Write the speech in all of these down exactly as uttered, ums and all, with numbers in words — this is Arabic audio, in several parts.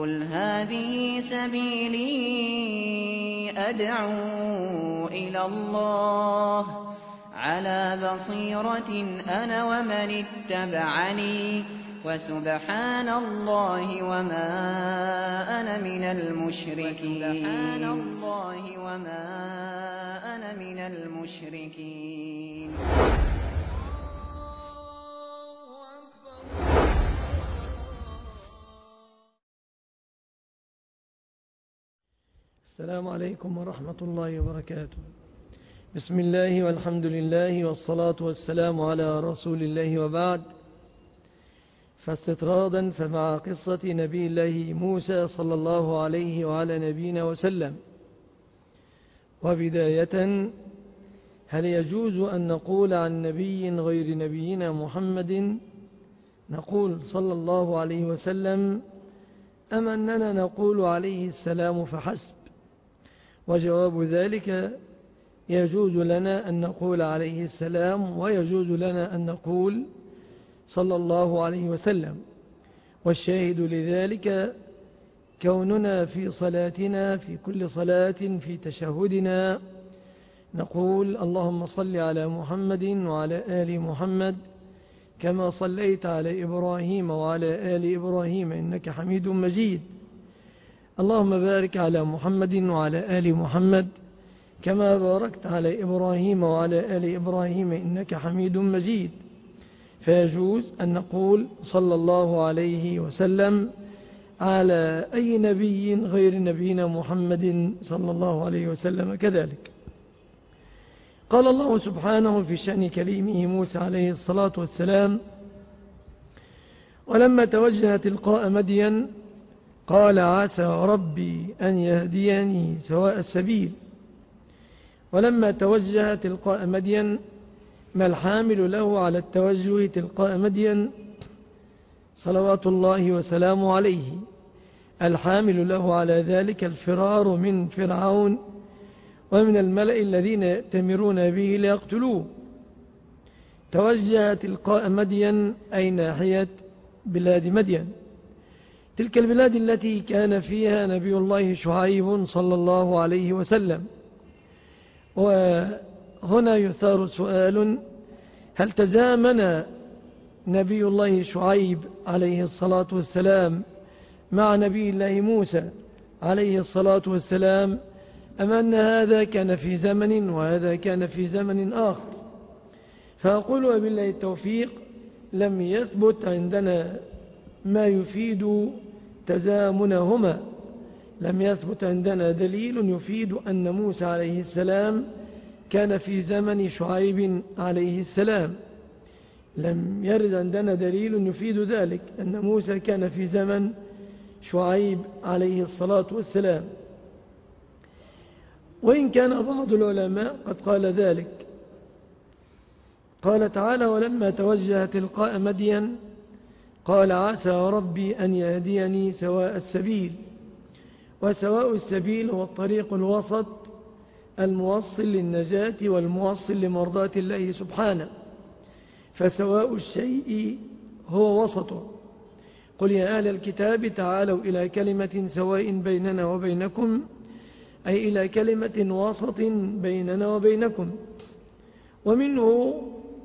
قل هذه سبيلي أدعو إلى الله على بصيرة أنا ومن اتبعني وسبحان الله وما أنا من المشركين سبحان الله وما أنا من المشركين. السلام عليكم ورحمة الله وبركاته. بسم الله والحمد لله والصلاة والسلام على رسول الله وبعد. فاستطرادا فمع قصة نبي الله موسى صلى الله عليه وعلى نبينا وسلم. وبداية، هل يجوز أن نقول عن نبي غير نبينا محمد نقول صلى الله عليه وسلم أم أننا نقول عليه السلام فحسب؟ وجواب ذلك: يجوز لنا أن نقول عليه السلام ويجوز لنا أن نقول صلى الله عليه وسلم. والشاهد لذلك كوننا في صلاتنا في كل صلاة في تشهدنا نقول اللهم صل على محمد وعلى آل محمد كما صليت على إبراهيم وعلى آل إبراهيم إنك حميد مجيد. اللهم بارك على محمد وعلى آل محمد كما باركت على إبراهيم وعلى آل إبراهيم إنك حميد مجيد. فيجوز أن نقول صلى الله عليه وسلم على أي نبي غير نبينا محمد صلى الله عليه وسلم كذلك. قال الله سبحانه في شأن كليمه موسى عليه الصلاة والسلام: ولما توجه تلقاء مدين قال عسى ربي أن يهديني سواء السبيل. ولما توجه تلقاء مدين، ما الحامل له على التوجه تلقاء مدين صلوات الله وسلامه عليه؟ الحامل له على ذلك الفرار من فرعون ومن الملأ الذين يأتمرون به ليقتلوه. توجه تلقاء مدين أي ناحية بلاد مدين، تلك البلاد التي كان فيها نبي الله شعيب صلى الله عليه وسلم. وهنا يثار سؤال: هل تزامن نبي الله شعيب عليه الصلاة والسلام مع نبي الله موسى عليه الصلاة والسلام، أم أن هذا كان في زمن وهذا كان في زمن آخر؟ فأقول وبالله التوفيق: لم يثبت عندنا ما يفيد تزامنهما، لم يثبت عندنا دليل يفيد أن موسى عليه السلام كان في زمن شعيب عليه السلام. لم يرد عندنا دليل يفيد ذلك أن موسى كان في زمن شعيب عليه الصلاة والسلام، وإن كان بعض العلماء قد قال ذلك. قال تعالى: ولما توجه تلقاء مدين قال عسى ربي أن يهديني سواء السبيل. وسواء السبيل هو الطريق الوسط الموصل للنجاة والموصل لمرضاة الله سبحانه، فسواء الشيء هو وسطه. قل يا أهل الكتاب تعالوا إلى كلمة سواء بيننا وبينكم، أي إلى كلمة وسط بيننا وبينكم. ومنه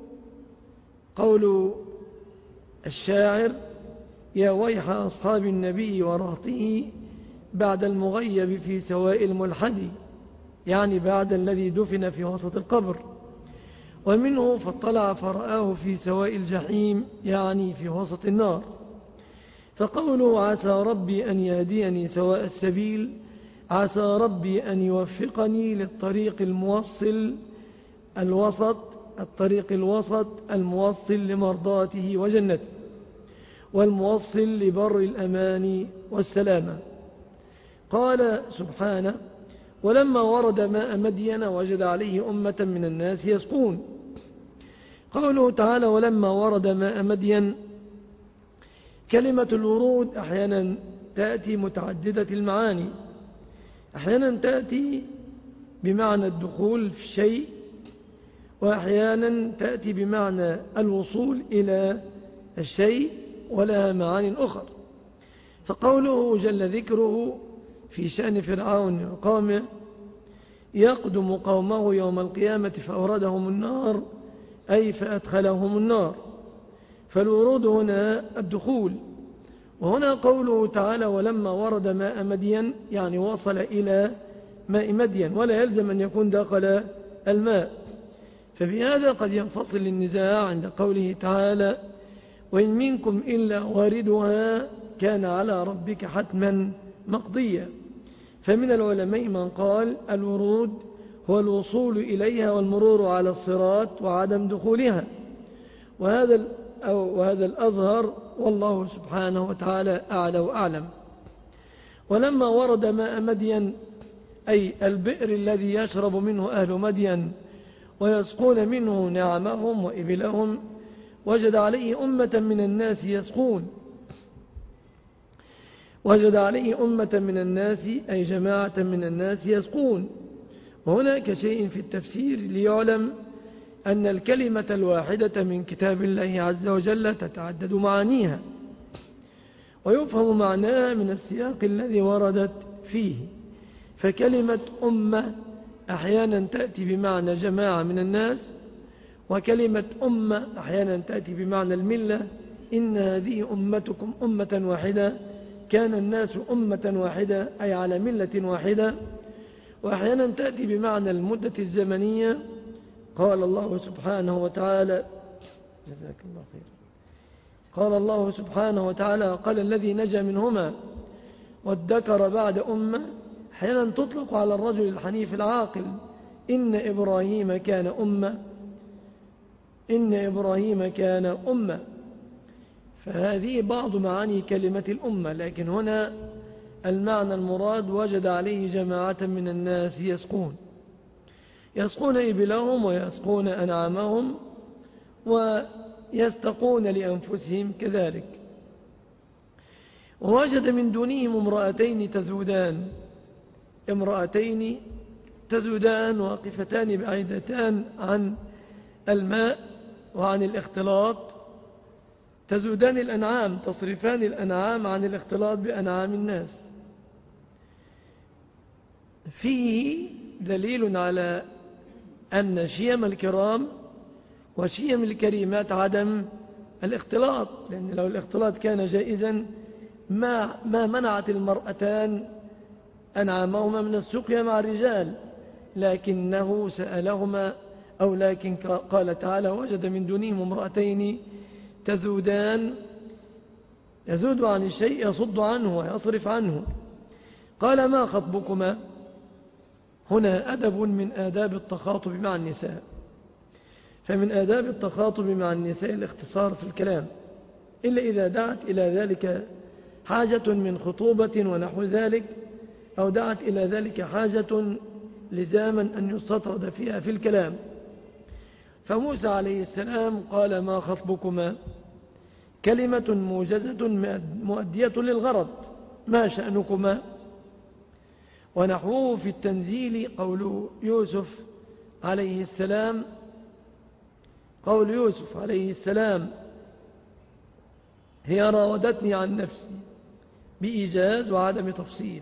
قول الشاعر: يا ويح أصحاب النبي ورهطه بعد المغيب في سواء الملحد، يعني بعد الذي دفن في وسط القبر. ومنه فاطلع فرآه في سواء الجحيم، يعني في وسط النار. فقوله عسى ربي أن يهديني سواء السبيل، عسى ربي أن يوفقني للطريق الموصل الوسط الطريق الوسط الموصل لمرضاته وجنته، والموصل لبر الأمان والسلامة. قال سبحانه: ولما ورد ماء مدين وجد عليه أمة من الناس يسقون. قوله تعالى: ولما ورد ماء مدين، كلمة الورود أحيانا تأتي متعددة المعاني، أحيانا تأتي بمعنى الدخول في الشيء، وأحيانا تأتي بمعنى الوصول إلى الشيء، ولها معاني أخرى. فقوله جل ذكره في شأن فرعون وقومه: يقدم قومه يوم القيامة فأوردهم النار، أي فأدخلهم النار. فالورود هنا الدخول. وهنا قوله تعالى: ولما ورد ماء مدين، يعني وصل إلى ماء مدين، ولا يلزم أن يكون دخل الماء. فبهذا قد ينفصل النزاع عند قوله تعالى: وإن منكم إلا واردها كان على ربك حتما مقضيا. فمن العلماء من قال الورود هو الوصول إليها والمرور على الصراط وعدم دخولها، وهذا أو وهذا الأظهر، والله سبحانه وتعالى أعلى وأعلم. ولما ورد ماء مدين، أي البئر الذي يشرب منه أهل مدين ويسقون منه نعمهم وإبلهم، وجد عليه أمة من الناس يسقون وجد عليه أمة من الناس أي جماعة من الناس يسقون. وهناك شيء في التفسير ليعلم أن الكلمة الواحدة من كتاب الله عز وجل تتعدد معانيها، ويفهم معناها من السياق الذي وردت فيه. فكلمة أمة أحيانا تأتي بمعنى جماعة من الناس، وكلمة أمة أحيانا تأتي بمعنى الملة: إن هذه أمتكم أمة واحدة، كان الناس أمة واحدة أي على ملة واحدة. وأحيانا تأتي بمعنى المدة الزمنية. قال الله سبحانه وتعالى: جزاك الله خير. قال الله سبحانه وتعالى: قال الذي نجا منهما وادكر بعد أمة. أحيانا تطلق على الرجل الحنيف العاقل: إن إبراهيم كان أمة إن إبراهيم كان أمة. فهذه بعض معاني كلمة الأمة، لكن هنا المعنى المراد: وجد عليه جماعة من الناس يسقون يسقون إبلهم ويسقون أنعامهم ويستقون لأنفسهم كذلك. ووجد من دونهم امرأتين تذودان امرأتين تذودان واقفتان بعيدتان عن الماء وعن الاختلاط. تذودان الأنعام، تصرفان الأنعام عن الاختلاط بأنعام الناس. فيه دليل على أن شيم الكرام وشيم الكريمات عدم الاختلاط، لأن لو الاختلاط كان جائزا ما, ما منعت المرأتان أنعامهما من السقيا مع الرجال، لكنه سألهما أو لكن قال تعالى: وجد من دونهم امرأتين تذودان، يزود عن الشيء يصد عنه ويصرف عنه. قال: ما خطبكما؟ هنا أدب من آداب التخاطب مع النساء. فمن آداب التخاطب مع النساء الاختصار في الكلام، إلا إذا دعت إلى ذلك حاجة من خطوبة ونحو ذلك، أو دعت إلى ذلك حاجة لزاما أن يستطرد فيها في الكلام. فموسى عليه السلام قال: ما خطبكما؟ كلمة موجزة مؤدية للغرض: ما شأنكما؟ ونحوه في التنزيل قول يوسف عليه السلام قول يوسف عليه السلام: هي راودتني عن نفسي، بإيجاز وعدم تفصيل.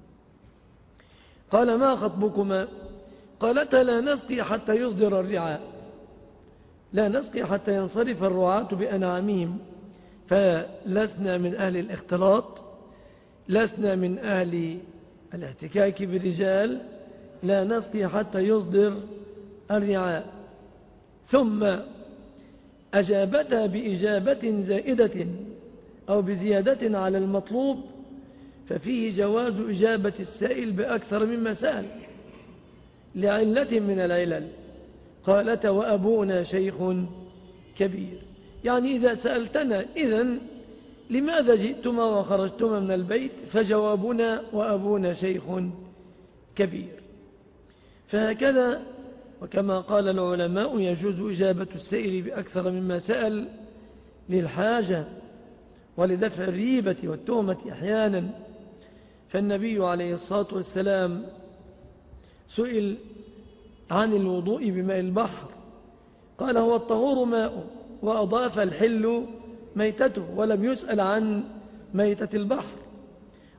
قال: ما خطبكما؟ قالتا: لا نسقي حتى يصدر الرعاء لا نسقي حتى ينصرف الرعاة بأنعامهم. فلسنا من أهل الاختلاط، لسنا من أهل الاحتكاك بالرجال، لا نسقي حتى يصدر الرعاء. ثم أجابتها بإجابة زائدة أو بزيادة على المطلوب، ففيه جواز إجابة السائل بأكثر مما سأل لعلة من العلل. قالت: وأبونا شيخ كبير، يعني إذا سألتنا إذن لماذا جئتما وخرجتما من البيت؟ فجوابنا: وأبونا شيخ كبير. فهكذا وكما قال العلماء يجوز إجابة السائل بأكثر مما سأل للحاجة ولدفع الريبة والتهمة أحيانا. فالنبي عليه الصلاة والسلام سئل عن الوضوء بماء البحر، قال: هو الطهور ماء، وأضاف الحل ميتته، ولم يسأل عن ميتة البحر.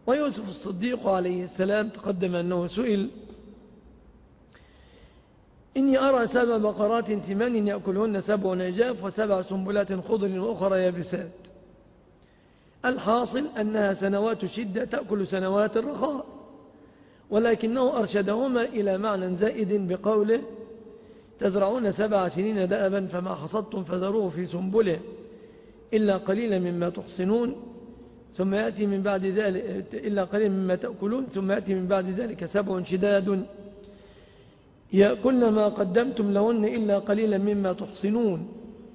ويوسف الصديق عليه السلام تقدم أنه سئل: إني أرى سبع بقرات ثمان يأكلهن سبع عجاف وسبع سنبلات خضر وأخرى يابسات. الحاصل أنها سنوات شدة تأكل سنوات الرخاء، ولكنه أرشدهما إلى معنى زائد بقوله: تزرعون سبع سنين دأبا فما حصدتم فذروه في سنبله إلا قليلا مما تحصنون ثم يأتي من بعد ذلك إلا قليلا مما تأكلون ثم يأتي من بعد ذلك سبع شداد يأكلن ما قدمتم لهن إلا قليلا مما تحصنون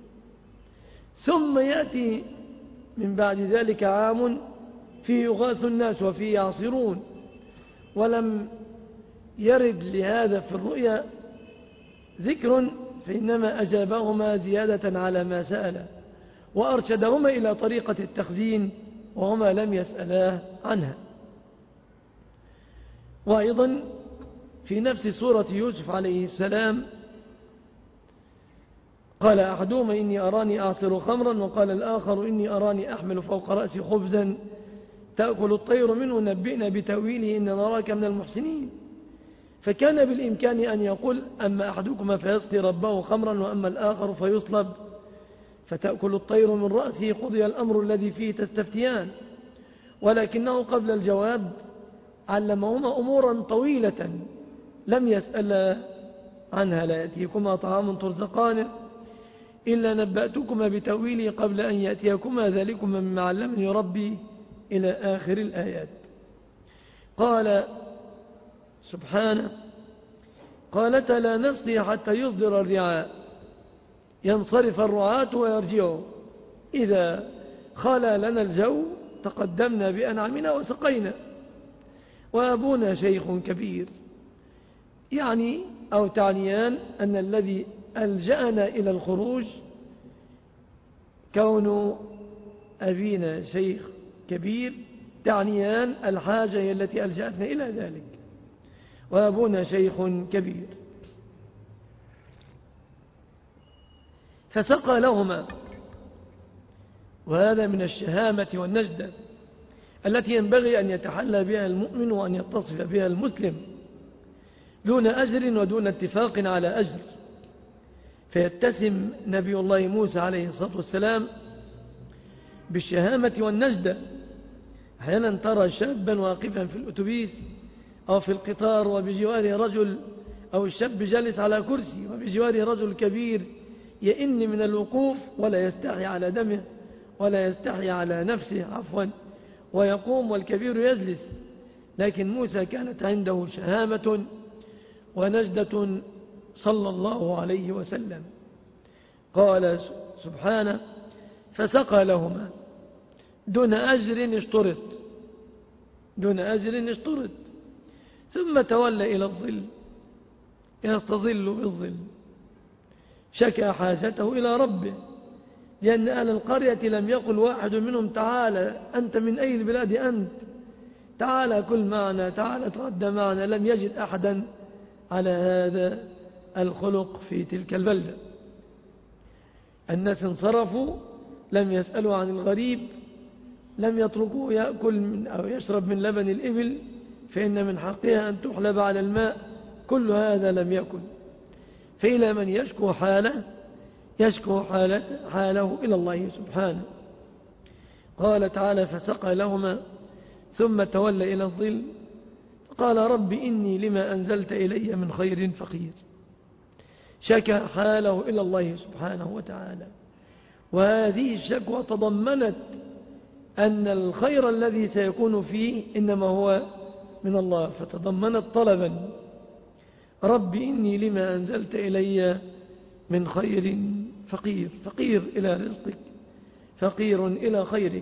ثم يأتي من بعد ذلك عام فيه يغاث الناس وفيه يعصرون. ولم يرد لهذا في الرؤيا ذكر، فإنما أجابهما زيادة على ما سأل، وأرشدهما إلى طريقة التخزين وهما لم يسألا عنها. وأيضا في نفس سورة يوسف عليه السلام قال أحدهما: إني أراني أعصر خمرا، وقال الآخر: إني أراني أحمل فوق رأسي خبزا تأكل الطير منه نبئنا بتأويله إن نراك من المحسنين. فكان بالإمكان أن يقول: أما أحدكما فيسقي ربه خمرا وأما الآخر فيصلب فتأكل الطير من رأسه قضي الأمر الذي فيه تستفتيان. ولكنه قبل الجواب علمهما أمورا طويلة لم يسأل عنها: لا يأتيكما طعام ترزقانه إلا نبأتكما بتأويله قبل أن يأتيكما ذلكما مما علمني ربي إلى آخر الآيات. قال سبحانه: قالتا لا نسقي حتى يصدر الرعاء ينصرف الرعاة ويرجعوا إذا خلا لنا الجو تقدمنا بأنعمنا وسقينا وأبونا شيخ كبير. يعني أو تعنيان أن الذي ألجأنا إلى الخروج كون أبينا شيخ كبير، تعنيان الحاجة هي التي ألجأتنا إلى ذلك، وأبونا شيخ كبير. فسقى لهما، وهذا من الشهامة والنجدة التي ينبغي أن يتحلى بها المؤمن وأن يتصف بها المسلم دون أجر ودون اتفاق على أجر. فيتسم نبي الله موسى عليه الصلاة والسلام بالشهامة والنجدة. أحيانا ترى شابا واقفا في الأتوبيس أو في القطار وبجواره رجل، أو الشاب جالس على كرسي وبجواره رجل كبير يئن من الوقوف ولا يستحي على دمه ولا يستحي على نفسه عفوا ويقوم والكبير يجلس. لكن موسى كانت عنده شهامة ونجدة صلى الله عليه وسلم. قال سبحانه: فسقى لهما دون أجر اشترط دون أجر اشترط ثم تولى إلى الظل يستظل بالظل. شكى حاجته إلى ربه، لأن أهل القرية لم يقل واحد منهم: تعالى أنت من أي البلاد أنت، تعالى كل معنا، تعالى تغدى معنا. لم يجد أحدا على هذا الخلق في تلك البلدة. الناس انصرفوا، لم يسألوا عن الغريب، لم يتركوه يأكل من أو يشرب من لبن الإبل فإن من حقها أن تحلب على الماء. كل هذا لم يكن. فإلى من يشكو حاله يشكو حالة حاله إلى الله سبحانه. قال تعالى: فسقى لهما ثم تولى إلى الظل قال: رب إني لما أنزلت إلي من خير فقير. شكى حاله إلى الله سبحانه وتعالى. وهذه الشكوى تضمنت أن الخير الذي سيكون فيه إنما هو من الله، فتضمنت طلبا: رب إني لما أنزلت إلي من خير فقير. فقير إلى رزقك، فقير إلى خيرك.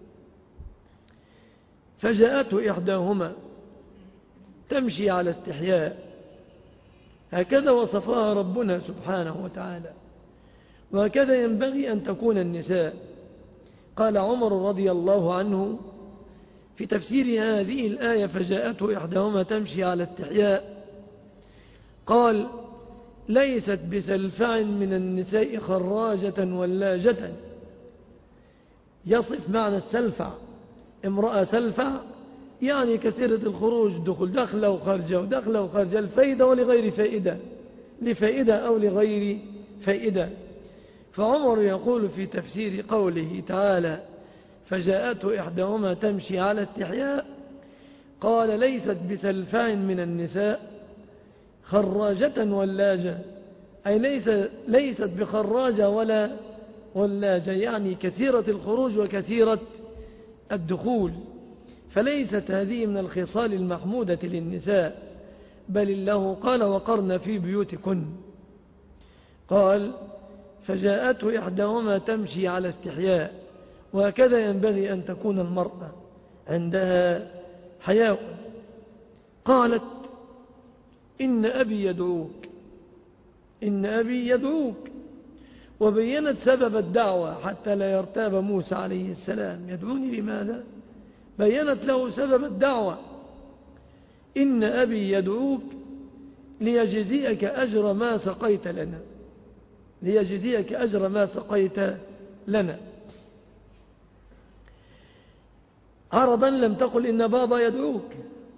فجاءته إحداهما تمشي على استحياء، هكذا وصفها ربنا سبحانه وتعالى، وهكذا ينبغي أن تكون النساء. قال عمر رضي الله عنه في تفسير هذه الآية: فجاءته إحداهما تمشي على استحياء، قال: ليست بسلفع من النساء خراجة ولاجة. يصف معنى السلفع: امرأة سلفع يعني كثيرة الخروج دخول دخلة وخرجة ودخلة وخرجة، الفائدة ولغير فائدة، لفائدة أو لغير فائدة. فعمر يقول في تفسير قوله تعالى فجاءته إحداهما تمشي على استحياء، قال ليست بسلفع من النساء خراجة ولاجة، أي ليس ليست بخراجة ولا ولاجة، يعني كثيرة الخروج وكثيرة الدخول، فليست هذه من الخصال المحمودة للنساء، بل الله قال وقرن في بيوتكن. قال فجاءته إحداهما تمشي على استحياء، وهكذا ينبغي أن تكون المرأة عندها حياء. قالت إن أبي يدعوك، إن أبي يدعوك، وبينت سبب الدعوة حتى لا يرتاب موسى عليه السلام، يدعوني لماذا؟ بينت له سبب الدعوة، إن أبي يدعوك ليجزيك أجر ما سقيت لنا، ليجزيك أجر ما سقيت لنا. عرضا لم تقل إن بابا يدعوك،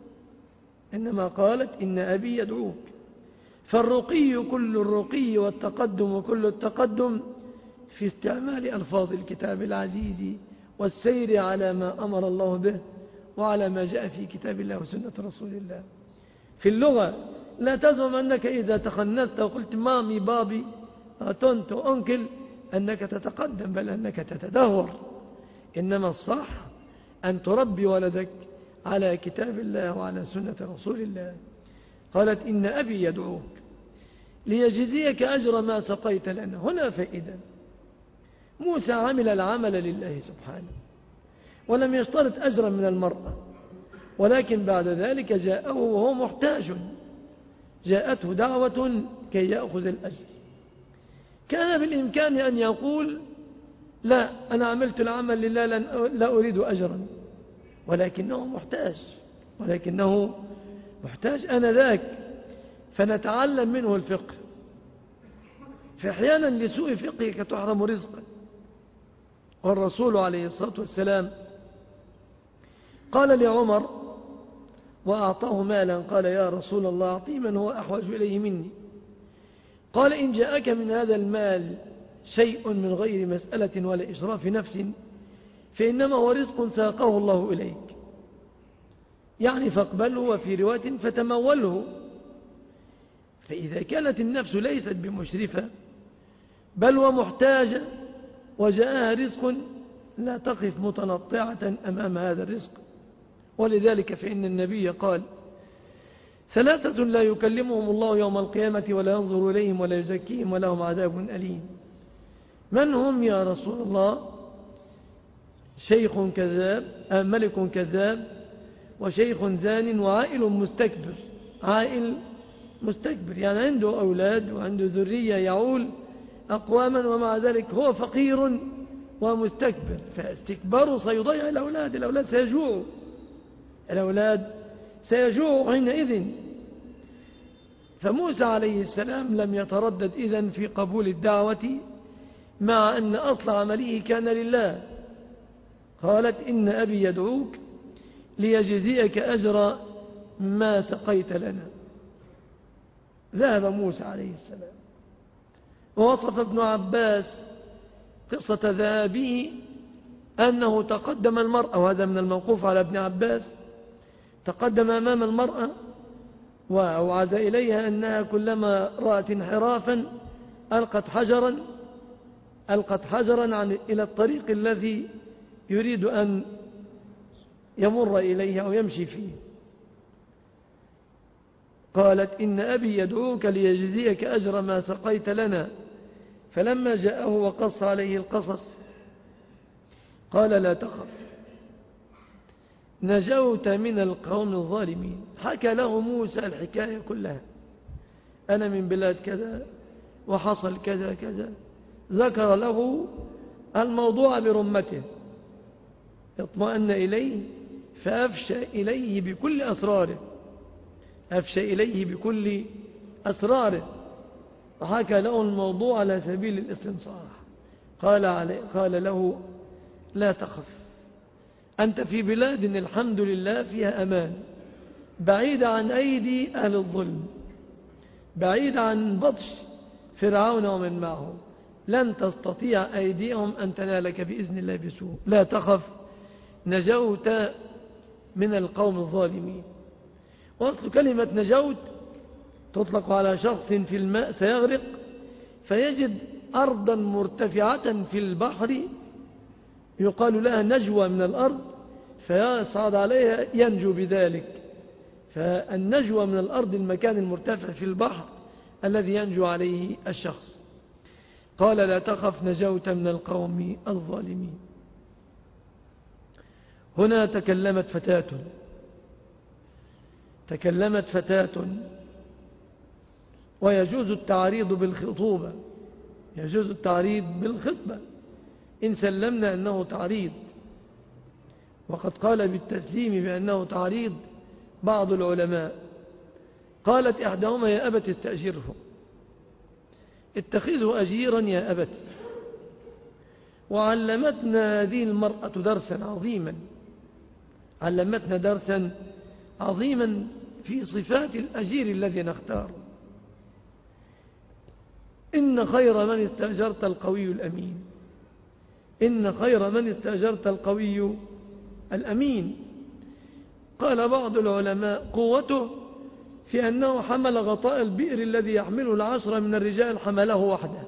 إنما قالت إن أبي يدعوك. فالرقي كل الرقي والتقدم وكل التقدم في استعمال ألفاظ الكتاب العزيز والسير على ما أمر الله به وعلى ما جاء في كتاب الله وسنة رسول الله. في اللغة لا تزعم أنك إذا تخنثت وقلت مامي بابي تونت أنكل أنك تتقدم، بل أنك تتدهور. إنما الصح أن تربي ولدك على كتاب الله وعلى سنة رسول الله. قالت إن أبي يدعوك ليجزيك أجر ما سقيت لنا. هنا فائدة، موسى عمل العمل لله سبحانه ولم يشترط أجرا من المرأة، ولكن بعد ذلك جاءه وهو محتاج، جاءته دعوة كي يأخذ الأجر. كان بالإمكان أن يقول لا أنا عملت العمل لله لا أريد أجرا، ولكنه محتاج، ولكنه محتاج آنذاك، فنتعلم منه الفقه. فأحيانا لسوء فقهك تحرم رزقا. والرسول عليه الصلاة والسلام قال لعمر وأعطاه مالا، قال يا رسول الله أعطي من هو أحوج إليه مني. قال إن جاءك من هذا المال شيء من غير مسألة ولا إشراف نفس فإنما هو رزق ساقه الله إليك، يعني فاقبله، وفي رواية فتموله. فإذا كانت النفس ليست بمشرفة بل ومحتاجة وجاءها رزق لا تقف متنطعة أمام هذا الرزق. ولذلك فإن النبي قال ثلاثة لا يكلمهم الله يوم القيامة ولا ينظر إليهم ولا يزكيهم ولهم عذاب أليم. من هم يا رسول الله؟ شيخ كذاب، ملك كذاب، وشيخ زان، وعائل مستكبر. عائل مستكبر يعني عنده أولاد وعنده ذرية يعول أقواما، ومع ذلك هو فقير ومستكبر، فاستكباره سيضيع الأولاد، الأولاد سيجوعوا، الأولاد سيجوعوا حينئذ. فموسى عليه السلام لم يتردد إذن في قبول الدعوة، مع أن أصل عمله كان لله. قالت إن أبي يدعوك ليجزيك أجر ما سقيت لنا. ذهب موسى عليه السلام، ووصف ابن عباس قصة ذهابه أنه تقدم المرأة، وهذا من الموقوف على ابن عباس، تقدم أمام المرأة وأوعز إليها أنها كلما رأت انحرافا ألقت حجرا ألقت حجرا عن إلى الطريق الذي يريد أن يمر إليه أو يمشي فيه. قالت إن أبي يدعوك ليجزيك أجر ما سقيت لنا. فلما جاءه وقص عليه القصص قال لا تخف نجوت من القوم الظالمين. حكى له موسى الحكاية كلها، أنا من بلاد كذا وحصل كذا كذا، ذكر له الموضوع برمته، اطمأن إليه فأفشى إليه بكل أسراره، أفشى إليه بكل أسراره، وحكى له الموضوع على سبيل الاستنصاح. قال, قال له لا تخف أنت في بلاد الحمد لله فيها أمان، بعيد عن أيدي أهل الظلم، بعيد عن بطش فرعون ومن معه، لن تستطيع أيديهم أن تنالك بإذن الله بسوء. لا تخف، نجوت من القوم الظالمين. وأصل كلمة نجوت تطلق على شخص في الماء سيغرق فيجد أرضا مرتفعة في البحر يقال لها نجوى من الأرض فيصعد عليها ينجو بذلك. فالنجوى من الأرض المكان المرتفع في البحر الذي ينجو عليه الشخص. قال لا تخف، نجوت من القوم الظالمين. هنا تكلمت فتاة تكلمت فتاة ويجوز التعريض بالخطوبة، يجوز التعريض بالخطبة إن سلمنا أنه تعريض. وقد قال بالتسليم بأنه تعريض بعض العلماء. قالت إحداهما يا أبت استأجره، اتخذه أجيرا يا أبت. وعلمتنا هذه المرأة درسا عظيما، علمتنا درسا عظيما في صفات الأجير الذي نختاره. إن خير من استأجرت القوي الأمين، إن خير من استأجرت القوي الأمين. قال بعض العلماء قوته في أنه حمل غطاء البئر الذي يحمله العشرة من الرجال حمله وحده،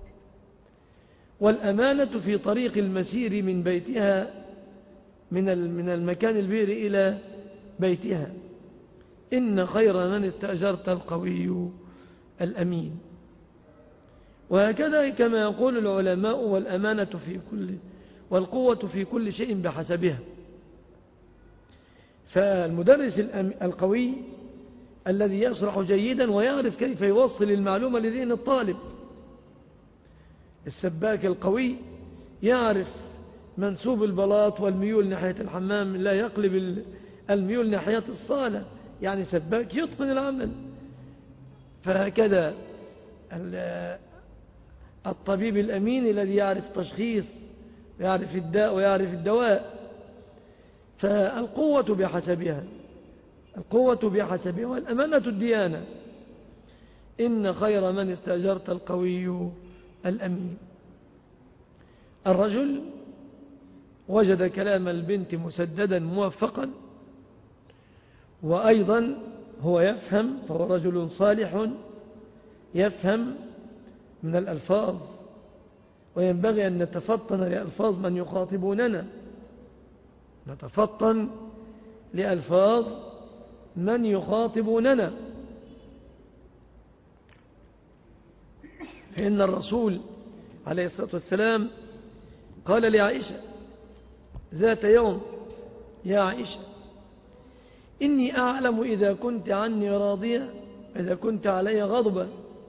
والأمانة في طريق المسير من بيتها من من المكان البئر إلى بيتها. إن خير من استأجرت القوي الأمين. وهكذا كما يقول العلماء والأمانة في كل والقوة في كل شيء بحسبها. فالمدرس القوي الذي يشرح جيدا ويعرف كيف يوصل المعلومة لذهن الطالب. السباك القوي يعرف منسوب البلاط والميول ناحية الحمام، لا يقلب الميول ناحية الصالة، يعني سباك يتقن العمل. فهكذا الطبيب الأمين الذي يعرف تشخيص ويعرف الداء ويعرف الدواء. فالقوة بحسبها، القوة بحسبها، والأمانة الديانة. إن خير من استأجرت القوي الأمين. الرجل وجد كلام البنت مسددا موفقا، وأيضا هو يفهم، فهو رجل صالح يفهم من الألفاظ، وينبغي أن نتفطن لألفاظ من يخاطبوننا، نتفطن لألفاظ من يخاطبوننا. فإن الرسول عليه الصلاة والسلام قال لعائشة ذات يوم: يا عائشة إني أعلم إذا كنت عني راضية إذا كنت علي غضبة.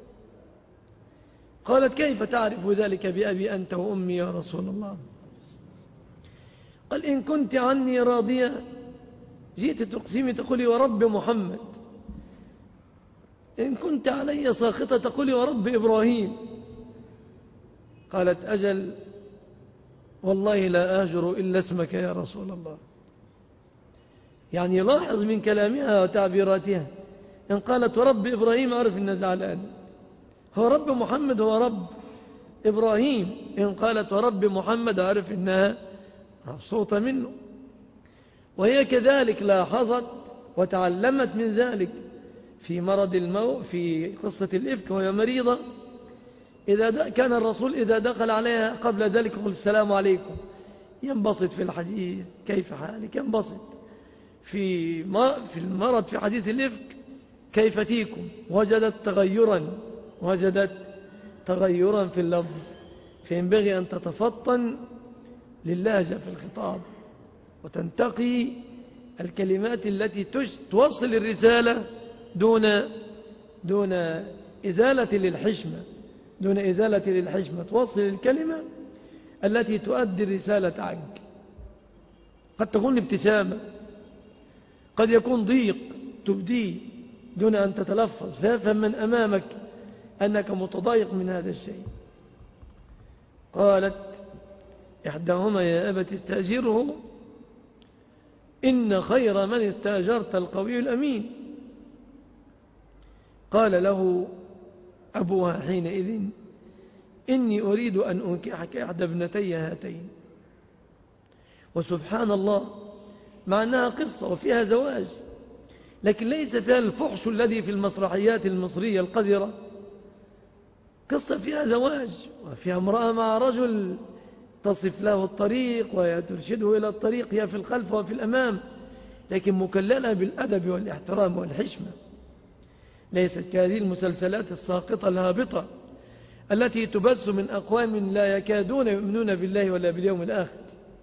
قالت: كيف تعرف ذلك بأبي أنت وأمي يا رسول الله؟ قال: إن كنت عني راضية جئت تقسمي تقولي ورب محمد، إن كنت علي ساخطة تقولي ورب إبراهيم. قالت: أجل والله لا آجر إلا اسمك يا رسول الله. يعني لاحظ من كلامها وتعبيراتها، إن قالت ورب إبراهيم عرف إن زعلان، هو رب محمد هو رب إبراهيم. إن قالت ورب محمد عرف إنها مبسوطة منه. وهي كذلك لاحظت وتعلمت من ذلك في مرض الموت، في قصة الإفك وهي مريضة. إذا كان الرسول إذا دخل عليها قبل ذلك يقول السلام عليكم، ينبسط في الحديث كيف حالك، ينبسط في في المرض في حديث الإفك كيف تيكم. وجدت تغيرا وجدت تغيرا في اللفظ. فينبغي أن تتفطن للهجة في الخطاب وتنتقي الكلمات التي توصل الرسالة دون دون إزالة للحشمة دون إزالة للحشمة توصل الكلمة التي تؤدي الرسالة عنك. قد تكون ابتسامة، قد يكون ضيق تبديه دون أن تتلفظ، فيفهم من أمامك أنك متضايق من هذا الشيء. قالت إحداهما: يا أبت استأجره إن خير من استأجرت القوي الأمين. قال له أبوها حينئذ إني أريد أن أنكحك إحدى ابنتي هاتين. وسبحان الله، مع أنها قصة وفيها زواج، لكن ليس فيها الفحش الذي في المسرحيات المصرية القذرة. قصة فيها زواج وفيها امرأة مع رجل تصف له الطريق وترشده إلى الطريق، هي في الخلف وفي الأمام، لكن مكللة بالأدب والاحترام والحشمة. ليست كهذه المسلسلات الساقطة الهابطة التي تبث من أقوام لا يكادون يؤمنون بالله ولا باليوم الآخر.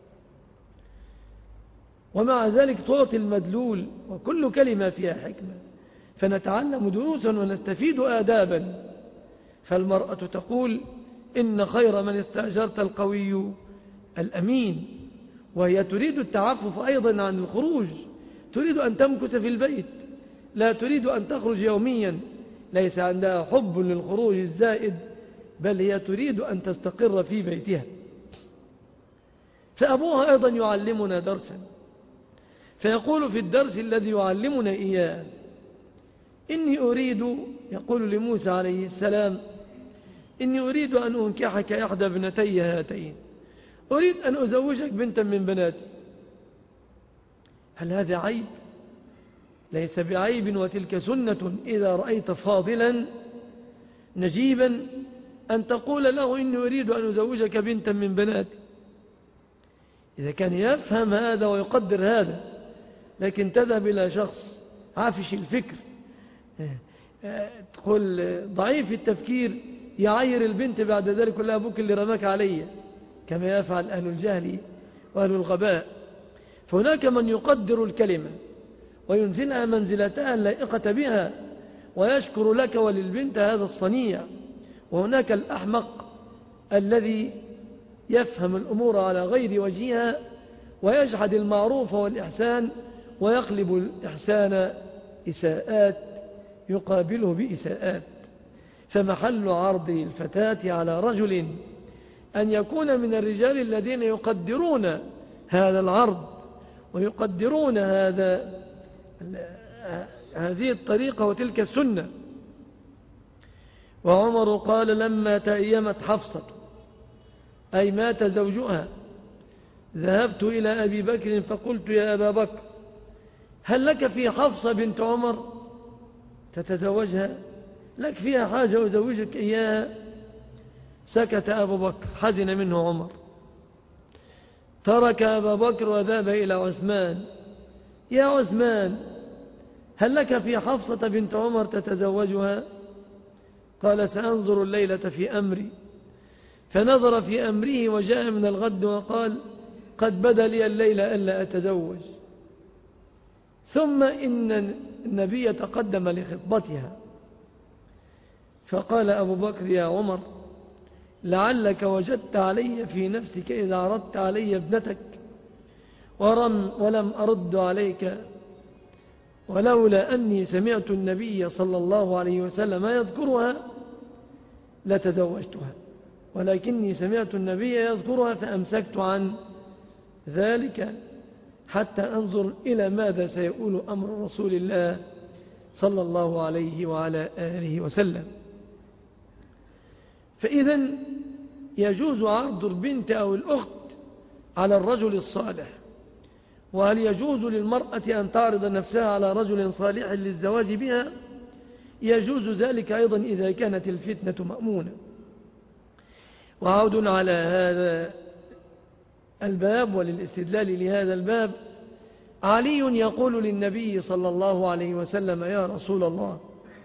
ومع ذلك تعطي المدلول وكل كلمة فيها حكمة، فنتعلم دروسا ونستفيد آدابا. فالمرأة تقول إن خير من استأجرت القوي الأمين، وهي تريد التعفف أيضا عن الخروج، تريد أن تمكث في البيت، لا تريد أن تخرج يوميا، ليس عندها حب للخروج الزائد، بل هي تريد أن تستقر في بيتها. فأبوها أيضا يعلمنا درسا، فيقول في الدرس الذي يعلمنا إياه: إني أريد، يقول لموسى عليه السلام: إني أريد أن أنكحك إحدى ابنتي هاتين، أريد أن أزوجك بنتا من بناتي. هل هذا عيب؟ ليس بعيب، وتلك سنة إذا رأيت فاضلا نجيبا أن تقول له إني أريد أن أزوجك بنتا من بناتي، إذا كان يفهم هذا ويقدر هذا. لكن تذهب إلى شخص عافش الفكر، تقول ضعيف التفكير، يعير البنت بعد ذلك يقول لها أبوك اللي رماك علي، كما يفعل أهل الجهل وأهل الغباء. فهناك من يقدر الكلمة وينزلها منزلتها اللائقة بها ويشكر لك وللبنت هذا الصنيع، وهناك الأحمق الذي يفهم الأمور على غير وجهها ويجحد المعروف والإحسان ويقلب الإحسان إساءات يقابله بإساءات. فمحل عرض الفتاة على رجل أن يكون من الرجال الذين يقدرون هذا العرض ويقدرون هذا هذه الطريقة وتلك السنة. وعمر قال: لما تأيمت حفصة، أي مات زوجها، ذهبت إلى أبي بكر فقلت: يا أبا بكر، هل لك في حفصة بنت عمر تتزوجها؟ لك فيها حاجة أزوجك إياها؟ سكت أبو بكر، حزن منه عمر، ترك أبا بكر وذهب إلى عثمان: يا عثمان، هل لك في حفصة بنت عمر تتزوجها؟ قال: سأنظر الليلة في أمري. فنظر في أمره وجاء من الغد وقال: قد بدا لي الليلة ألا أتزوج. ثم إن النبي تقدم لخطبتها، فقال أبو بكر: يا عمر، لعلك وجدت علي في نفسك إذا عرضت علي ابنتك ورم ولم أرد عليك، ولولا أني سمعت النبي صلى الله عليه وسلم يذكرها لتزوجتها، ولكني سمعت النبي يذكرها فأمسكت عن ذلك حتى أنظر إلى ماذا سيقول أمر رسول الله صلى الله عليه وعلى آله وسلم. فإذا يجوز عرض البنت أو الأخت على الرجل الصالح. وهل يجوز للمرأة أن تعرض نفسها على رجل صالح للزواج بها؟ يجوز ذلك أيضا إذا كانت الفتنة مأمونة. وعود على هذا الباب وللاستدلال لهذا الباب، علي يقول للنبي صلى الله عليه وسلم: يا رسول الله،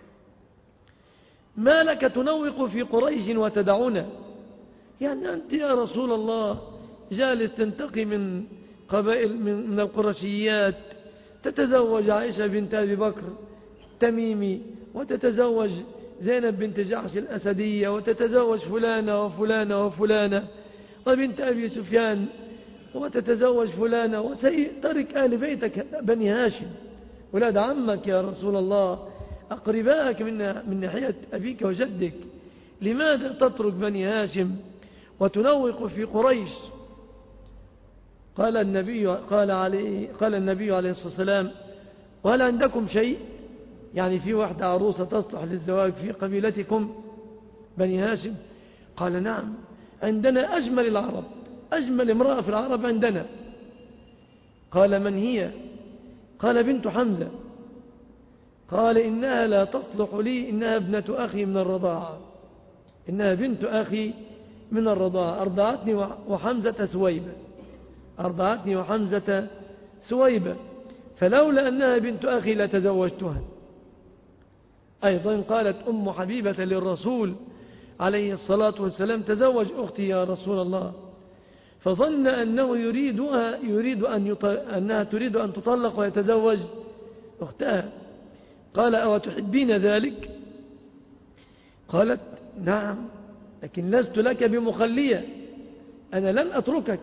ما لك تنوق في قريش وتدعنا؟ يعني أنت يا رسول الله جالس تنتقي من قبائل من القرشيات، تتزوج عائشة بنت أبي بكر تميمي، وتتزوج زينب بنت جحش الأسدية، وتتزوج فلانة وفلانة وفلانة وبنت أبي سفيان، وتتزوج فلانة، وسيترك آل بيتك بني هاشم ولاد عمك يا رسول الله، أقربائك من من ناحية أبيك وجدك، لماذا تترك بني هاشم وتنوق في قريش؟ قال النبي قال عليه قال النبي عليه الصلاة والسلام: وهل عندكم شيء؟ يعني في واحدة عروسة تصلح للزواج في قبيلتكم بني هاشم؟ قال: نعم، عندنا أجمل العرب، أجمل امرأة في العرب عندنا. قال: من هي؟ قال: بنت حمزة. قال: إنها لا تصلح لي، إنها ابنة أخي من الرضاعة، إنها بنت أخي من الرضاعة، أرضعتني وحمزة سويبة، أرضعتني وحمزة سويبة، فلولا أنها بنت أخي لتزوجتها. أيضا قالت أم حبيبة للرسول عليه الصلاة والسلام: تزوج أختي يا رسول الله، فظن أنه يريدها يريد أن يط... أنها تريد أن تطلق ويتزوج أختها. قال: أو تحبين ذلك؟ قالت: نعم، لكن لست لك بمخلية، أنا لن أتركك،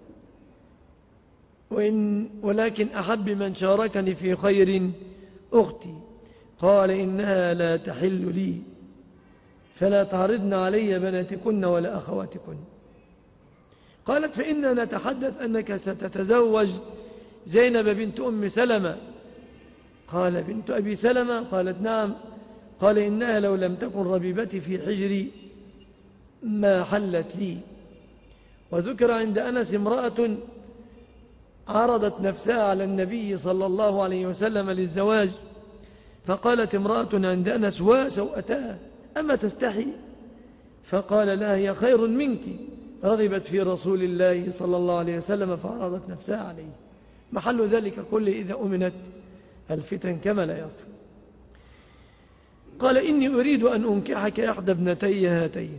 وإن ولكن أحب من شاركني في خير أختي. قال: إنها لا تحل لي، فلا تعرضن علي بناتكن ولا أخواتكن. قالت: فإننا نتحدث أنك ستتزوج زينب بنت أم سلمة. قال: بنت أبي سلمة؟ قالت: نعم. قال: إنها لو لم تكن ربيبتي في حجري ما حلت لي. وذكر عند أنس امرأة عرضت نفسها على النبي صلى الله عليه وسلم للزواج، فقالت امرأة عند أنس: وسوءتها، أما تستحي؟ فقال لها: هي خير منك، رغبت في رسول الله صلى الله عليه وسلم فعرضت نفسها عليه. محل ذلك كله إذا أمنت الفتن كما لا يخفى. قال: إني أريد أن أنكحك إحدى ابنتي هاتين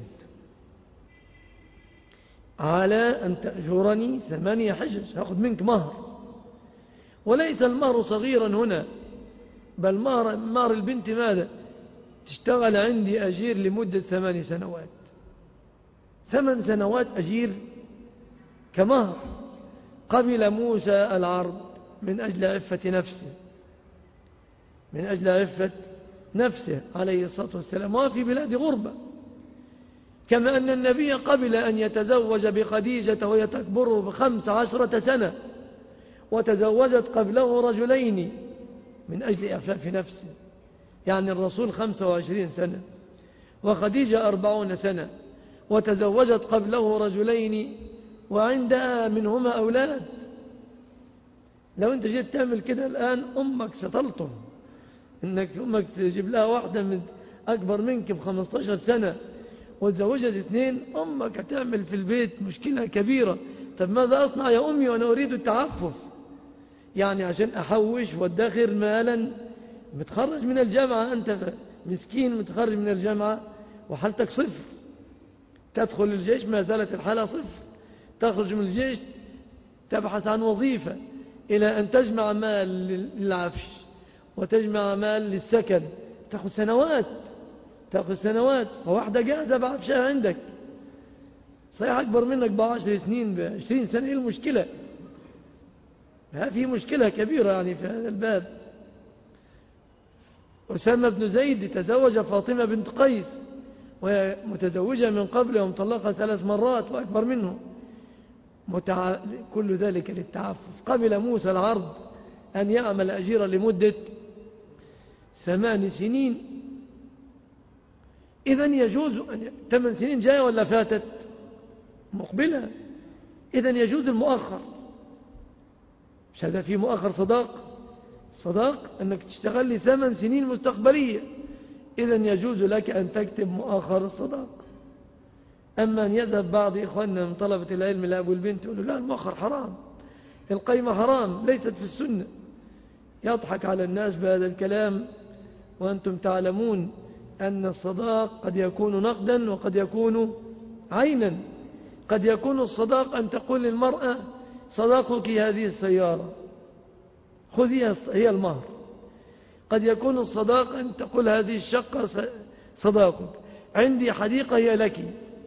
على أن تأجرني ثمانية حجج، هأخذ منك مهر، وليس المهر صغيرا هنا، بل مهر, مهر البنت ماذا؟ تشتغل عندي أجير لمدة ثمان سنوات، ثمان سنوات أجير كمهر. قبل موسى العرض من أجل عفة نفسه، من أجل عفة نفسه عليه الصلاة والسلام، وفي بلاد غربة. كما أن النبي قبل أن يتزوج بخديجة وهي تكبره بخمس عشرة سنة، وتزوجت قبله رجلين من أجل إعفاف نفسه، يعني الرسول خمسة وعشرين سنة وخديجة أربعون سنة، وتزوجت قبله رجلين وعندها منهما أولاد. لو أنت جيت تعمل كده الآن أمك ستلطم، إنك أمك تجيب لها واحدة من أكبر منك بخمسة عشر سنة وتزوجت اثنين، أمك هتعمل في البيت مشكلة كبيرة. طب ماذا أصنع يا أمي وأنا أريد التعفف؟ يعني عشان أحوش وادخر مالا، متخرج من الجامعة، أنت مسكين متخرج من الجامعة وحالتك صفر، تدخل الجيش ما زالت الحالة صفر، تخرج من الجيش تبحث عن وظيفة، إلى أن تجمع مال للعفش وتجمع مال للسكن، تأخذ سنوات، تأخذ سنوات. فواحدة جاهزة بعفشها عندك، صحيح أكبر منك بعشر سنين بعشرين سنة، إيه المشكلة؟ هذه مشكلة كبيرة يعني في هذا الباب. أسامة بن زيد تزوج فاطمة بنت قيس وهي متزوجة من قبل ومطلقة ثلاث مرات وأكبر منه، متع... كل ذلك للتعفف. قبل موسى العرض أن يعمل أجيرا لمدة ثمان سنين. إذن يجوز أن ثمان سنين جاية ولا فاتت؟ مقبلة. إذن يجوز المؤخر، مش هذا في مؤخر صداق؟ صداق أنك تشتغل لي ثمان سنين مستقبلية، إذن يجوز لك أن تكتب مؤخر الصداق. أما أن يذهب بعض إخواننا من طلبة العلم لأبو البنت يقولوا: لا، المؤخر حرام، القيمة حرام، ليست في السنة. يضحك على الناس بهذا الكلام، وأنتم تعلمون أن الصداق قد يكون نقدا وقد يكون عينا. قد يكون الصداق أن تقول للمرأة: صداقك هذه السيارة، خذيها هي المهر. قد يكون الصداق أن تقول: هذه الشقة صداقك، عندي حديقة هي لك،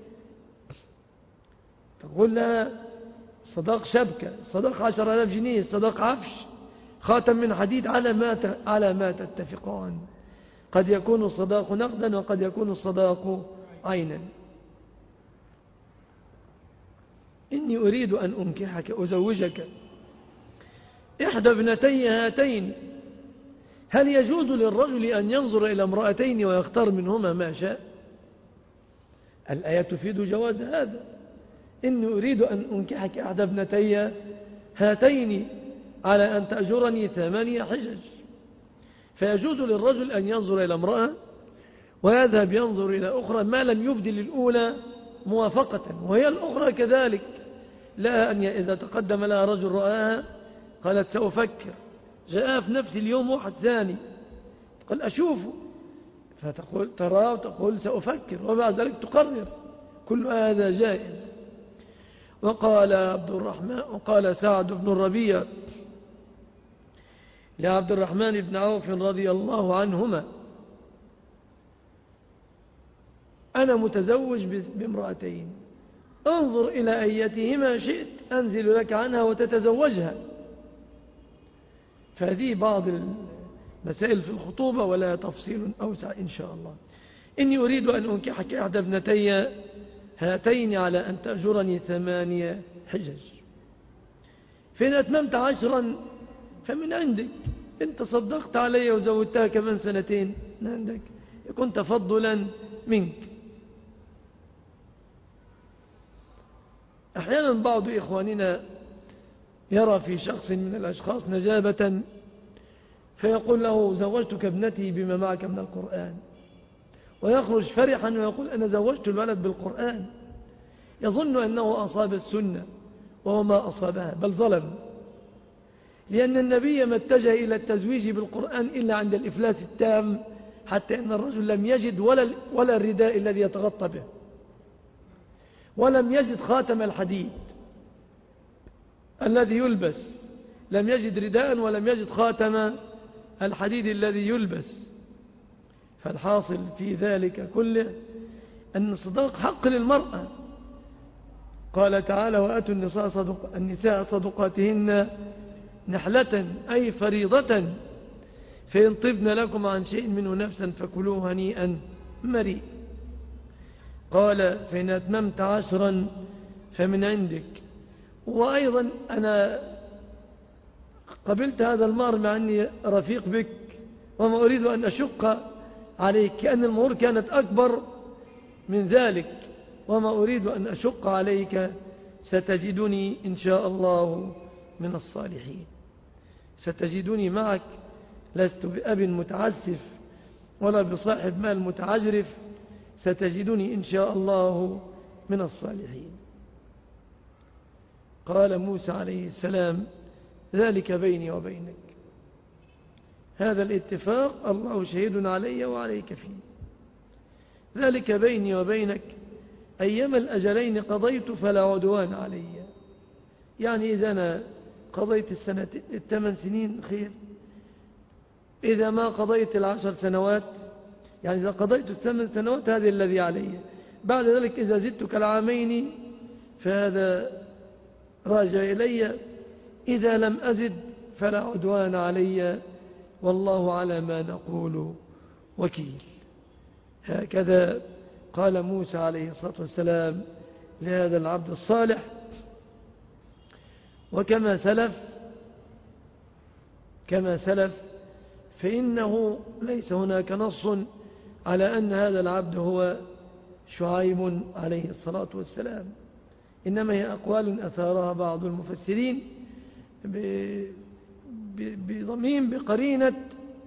تقول لها صداق شبكة، صداق عشر آلاف جنيه، صداق عفش، خاتم من حديد، على ما على ما تتفقان. قد يكون الصداق نقدا وقد يكون الصداق عينا. إني أريد أن أنكحك أزوجك إحدى ابنتي هاتين. هل يجوز للرجل أن ينظر إلى امرأتين ويختار منهما ما شاء؟ الآية تفيد جواز هذا. إني أريد أن أنكحك إحدى ابنتي هاتين على أن تأجرني ثمانية حجج. فيجوز للرجل أن ينظر إلى امرأة ويذهب ينظر إلى أخرى ما لم يبدي للأولى موافقة، وهي الأخرى كذلك. لا أن إذا تقدم لها رجل رآها قالت سأفكر، جاء في نفس اليوم واحد ثاني قال أشوفه، فتقول ترى وتقول سأفكر، وبعد ذلك تقرر. كل هذا جائز. وقال عبد الرحمن وقال سعد بن الربيع لعبد الرحمن بن عوف رضي الله عنهما أنا متزوج بامرأتين، انظر إلى أيتهما شئت أنزل لك عنها وتتزوجها. فهذه بعض المسائل في الخطوبة، ولا تفصيل أوسع إن شاء الله. إني أريد أن أنكحك إحدى ابنتي هاتين على أن تأجرني ثمانية حجج. فإن أتممت عشرا فمن عندك، إن تصدقت علي وزودتها كمان سنتين من عندك، يكون تفضلا منك. أحيانا بعض إخواننا يرى في شخص من الأشخاص نجابة فيقول له زوجتك ابنتي بما معك من القرآن، ويخرج فرحا ويقول أنا زوجت الولد بالقرآن، يظن أنه أصاب السنة وهو ما أصابها، بل ظلم. لأن النبي ما اتجه إلى التزويج بالقرآن إلا عند الإفلاس التام، حتى أن الرجل لم يجد ولا, ولا الرداء الذي يتغطى به، ولم يجد خاتم الحديد الذي يلبس، لم يجد رداء ولم يجد خاتم الحديد الذي يلبس. فالحاصل في ذلك كله أن الصداق حق للمرأة. قال تعالى وآتوا النساء, صدق النساء صدقاتهن نحلة أي فريضة، فإن طبن لكم عن شيء منه نفسا فكلوه هنيئا مريء. قال فإن أتممت عشرا فمن عندك. وأيضا أنا قبلت هذا المهر مع أني رفيق بك وما أريد أن أشق عليك، كأن المهور كانت أكبر من ذلك، وما أريد أن أشق عليك، ستجدني إن شاء الله من الصالحين. ستجدني معك، لست بأب متعسف ولا بصاحب مال متعجرف، ستجدني إن شاء الله من الصالحين. قال موسى عليه السلام ذلك بيني وبينك، هذا الاتفاق الله شهيد علي وعليك فيه. ذلك بيني وبينك أيما الأجلين قضيت فلا عدوان علي. يعني إذا أنا قضيت السنة الثمان سنين خير، إذا ما قضيت العشر سنوات، يعني إذا قضيت الثمان سنوات هذا الذي علي، بعد ذلك إذا زدت كالعامين فهذا راجع إلي، إذا لم أزد فلا عدوان علي، والله على ما نقول وكيل. هكذا قال موسى عليه الصلاة والسلام لهذا العبد الصالح. وكما سلف كما سلف فإنه ليس هناك نص على أن هذا العبد هو شعيب عليه الصلاة والسلام، إنما هي أقوال أثارها بعض المفسرين بضمين بقرينة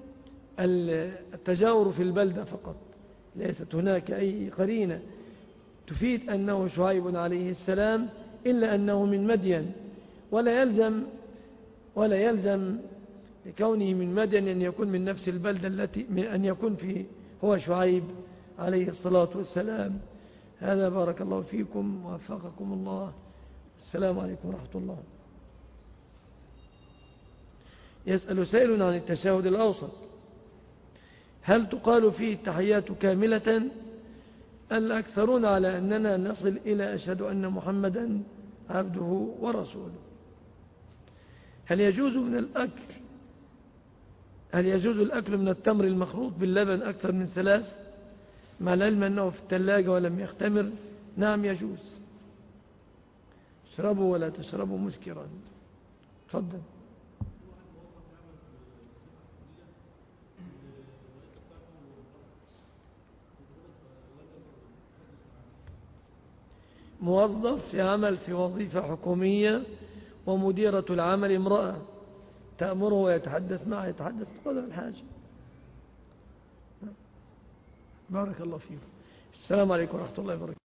التجاور في البلدة فقط، ليست هناك أي قرينة تفيد أنه شعيب عليه السلام، إلا أنه من مدين، ولا يلزم ولا يلزم لكونه من مدين أن يكون من نفس البلدة التي أن يكون فيه هو شعيب عليه الصلاة والسلام. هذا بارك الله فيكم ووفقكم الله. السلام عليكم ورحمة الله. يسأل سائل عن التشهد الأوسط، هل تقال فيه التحيات كاملة؟ الأكثرون على أننا نصل إلى أشهد أن محمدا عبده ورسوله. هل يجوز من الأكل هل يجوز الأكل من التمر المخلوط باللبن أكثر من ثلاث، مع العلم أنه في الثلاجة ولم يختمر؟ نعم يجوز. اشربوا ولا تشربوا مسكرا. تفضل. موظف يعمل في وظيفة حكومية ومديرة العمل امرأة تأمره ويتحدث معه، يتحدث بقدر الحاجة. بارك الله فيكم. السلام عليكم ورحمة الله وبركاته.